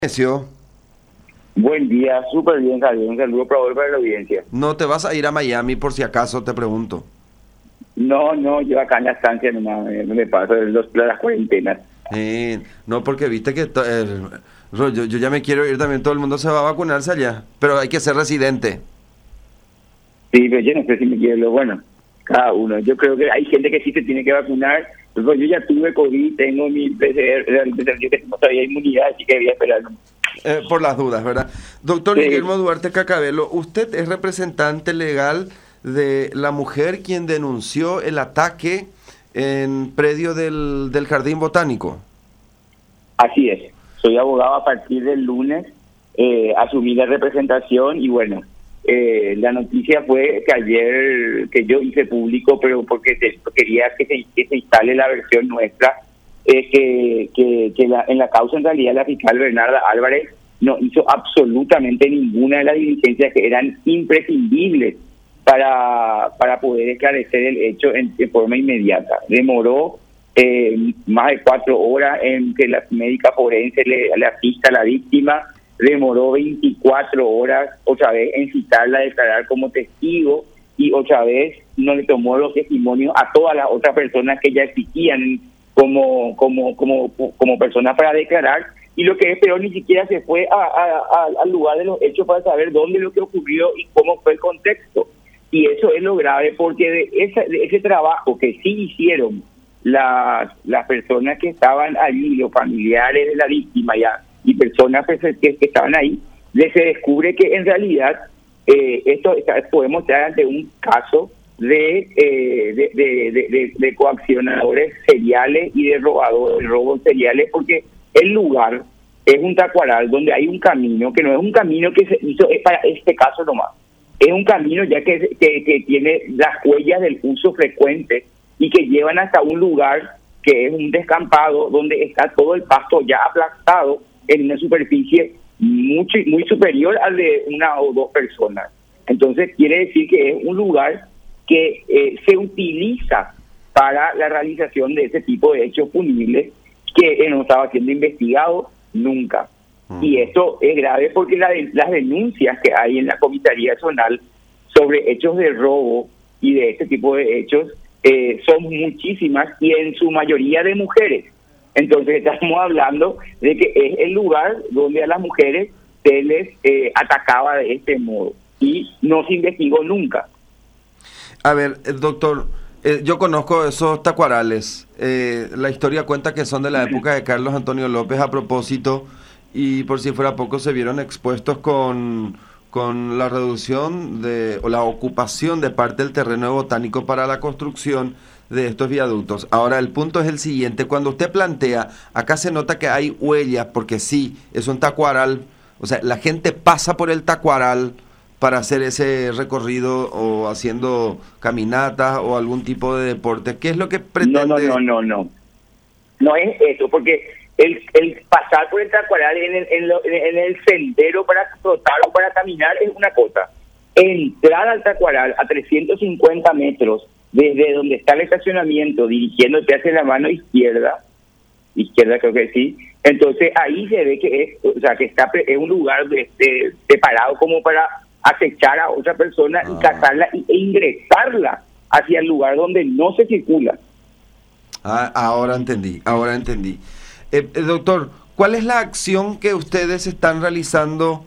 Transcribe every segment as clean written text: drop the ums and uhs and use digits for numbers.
Ignacio, Buen día, súper bien, Javier. Un saludo para la audiencia. ¿no te vas a ir a Miami por si acaso, te pregunto? No, yo acá en la estancia nomás me paso las cuarentenas. No, porque viste que yo ya me quiero ir también, todo el mundo se va a vacunarse allá, pero hay que ser residente. Sí, pero yo no sé si me quiero, bueno, cada uno. Yo creo que hay gente que sí se tiene que vacunar. Pues, yo ya tuve COVID, tengo mi PCR, yo que tengo todavía inmunidad, así que voy a esperar. Por las dudas, ¿verdad? Doctor Sí. Guillermo Duarte Cacabelo, usted es representante legal de la mujer quien denunció el ataque en predio del Jardín Botánico. Así es. Soy abogado a partir del lunes, asumí la representación y bueno, la noticia fue que ayer, que yo hice público, pero porque quería que se instale la versión nuestra, en la causa en realidad la fiscal Bernarda Álvarez no hizo absolutamente ninguna de las diligencias que eran imprescindibles para poder esclarecer el hecho en forma inmediata. Demoró más de 4 horas en que la médica forense le asista a la víctima, demoró 24 horas otra vez en citarla a declarar como testigo y otra vez no le tomó los testimonios a todas las otras personas que ya existían como personas para declarar, y lo que es peor, ni siquiera se fue al lugar de los hechos para saber dónde lo que ocurrió y cómo fue el contexto. Y eso es lo grave, porque de ese trabajo que sí hicieron las personas que estaban allí, los familiares de la víctima y personas que estaban ahí, se descubre que en realidad podemos estar ante un caso de coaccionadores seriales y de robos seriales, porque el lugar es un tacuaral donde hay un camino que no es un camino que se hizo es para este caso nomás. Es un camino ya que tiene las huellas del uso frecuente y que llevan hasta un lugar que es un descampado donde está todo el pasto ya aplastado en una superficie muy superior al de una o dos personas. Entonces quiere decir que es un lugar que se utiliza para la realización de ese tipo de hechos punibles que no estaba siendo investigado nunca. Y esto es grave porque las denuncias que hay en la comisaría zonal sobre hechos de robo y de este tipo de hechos son muchísimas y en su mayoría de mujeres. Entonces estamos hablando de que es el lugar donde a las mujeres se les atacaba de este modo y no se investigó nunca. A ver, doctor, yo conozco esos tacuarales. La historia cuenta que son de la época de Carlos Antonio López a propósito, y por si fuera poco se vieron expuestos con la reducción o la ocupación de parte del terreno botánico para la construcción de estos viaductos. Ahora, el punto es el siguiente: cuando usted plantea, acá se nota que hay huellas, porque sí, es un tacuaral, o sea, la gente pasa por el tacuaral para hacer ese recorrido o haciendo caminatas o algún tipo de deporte. ¿Qué es lo que pretende? No es eso, porque el pasar por el tacuaral en el sendero para trotar o para caminar es una cosa. Entrar al tacuaral a 350 metros desde donde está el estacionamiento, dirigiéndote hacia la mano izquierda creo que sí, entonces ahí se ve que es un lugar preparado como para acechar a otra persona y cazarla e ingresarla hacia el lugar donde no se circula. Ahora entendí. Doctor, ¿cuál es la acción que ustedes están realizando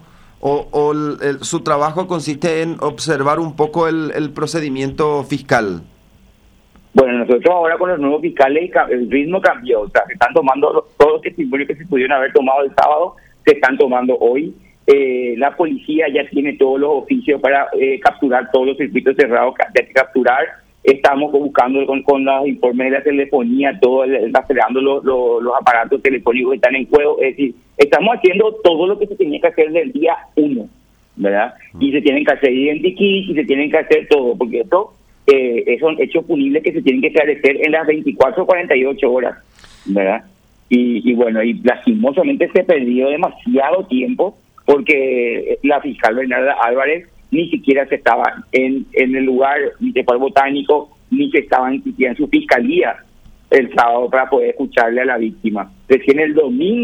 su trabajo consiste en observar un poco el procedimiento fiscal? Bueno, nosotros ahora con los nuevos fiscales el ritmo cambió, o sea, se están tomando todos los testimonios que se pudieron haber tomado el sábado, se están tomando hoy. La policía ya tiene todos los oficios para capturar todos los circuitos cerrados que hay que capturar. Estamos buscando con los informes de la telefonía, rastreando los aparatos telefónicos que están en juego. Es decir, estamos haciendo todo lo que se tenía que hacer del día 1, ¿verdad? Y se tienen que hacer identikits y se tienen que hacer todo, porque esto son hechos punibles que se tienen que esclarecer en las 24 o 48 horas, ¿verdad? Y bueno, y lastimosamente se perdió demasiado tiempo porque la fiscal Bernarda Álvarez ni siquiera se estaba en el lugar municipal botánico, ni se estaba ni siquiera en su fiscalía el sábado para poder escucharle a la víctima. Recién el domingo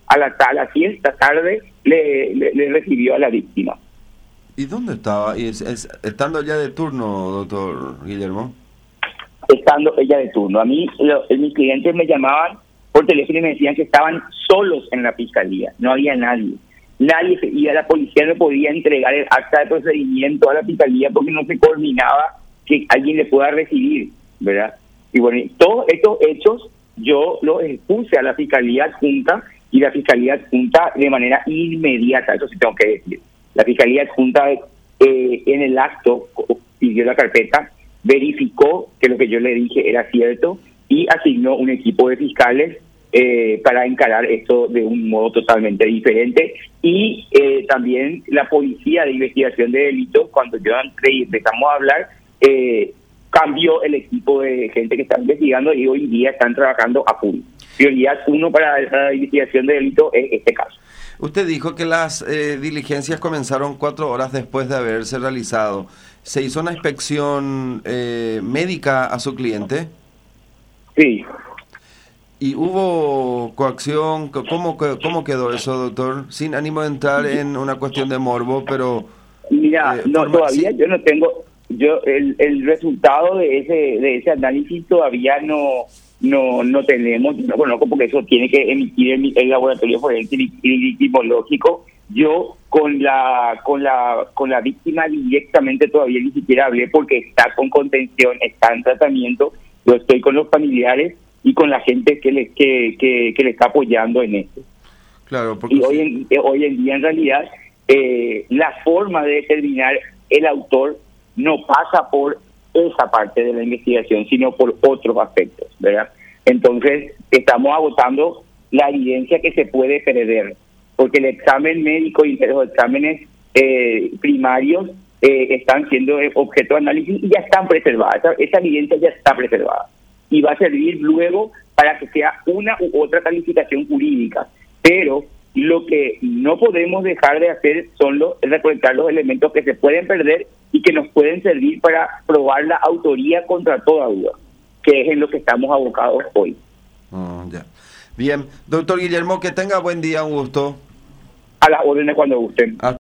a la siesta tarde le recibió a la víctima. ¿Y dónde estaba? Estando ya de turno, doctor Guillermo. Estando ella de turno. A mí, mis clientes me llamaban por teléfono y me decían que estaban solos en la fiscalía, no había nadie. Y a la policía no podía entregar el acta de procedimiento a la fiscalía porque no se coordinaba que alguien le pueda recibir, ¿verdad? Y bueno, todos estos hechos yo los expuse a la fiscalía adjunta y la fiscalía adjunta de manera inmediata, eso sí tengo que decir. La fiscalía adjunta en el acto pidió la carpeta, verificó que lo que yo le dije era cierto y asignó un equipo de fiscales para encarar esto de un modo totalmente diferente. Y también la policía de investigación de delitos, cuando yo empezamos a hablar, cambió el equipo de gente que está investigando y hoy día están trabajando a full. Prioridad 1 para la investigación de delitos es este caso. Usted dijo que las diligencias comenzaron 4 horas después de haberse realizado. ¿Se hizo una inspección médica a su cliente? Sí. ¿Y hubo coacción? ¿Cómo quedó eso, doctor? Sin ánimo de entrar en una cuestión de morbo, pero... Mira, todavía sí. Yo no tengo... el resultado de ese análisis todavía no tenemos, no conozco porque eso tiene que emitir el laboratorio forense y criminológico. Yo con la víctima directamente todavía ni siquiera hablé porque está con contención, está en tratamiento. Yo estoy con los familiares y con la gente que le está apoyando en esto. Claro, porque y hoy en día en realidad la forma de determinar el autor no pasa por esa parte de la investigación, sino por otros aspectos, ¿verdad? Entonces, estamos agotando la evidencia que se puede perder, porque el examen médico y los exámenes primarios están siendo objeto de análisis y ya están preservadas. Esa evidencia ya está preservada y va a servir luego para que sea una u otra calificación jurídica. Pero lo que no podemos dejar de hacer son recolectar los elementos que se pueden perder y que nos pueden servir para probar la autoría contra toda duda, que es en lo que estamos abocados hoy. Ya. Bien, doctor Guillermo, que tenga buen día, un gusto. A las órdenes cuando gusten.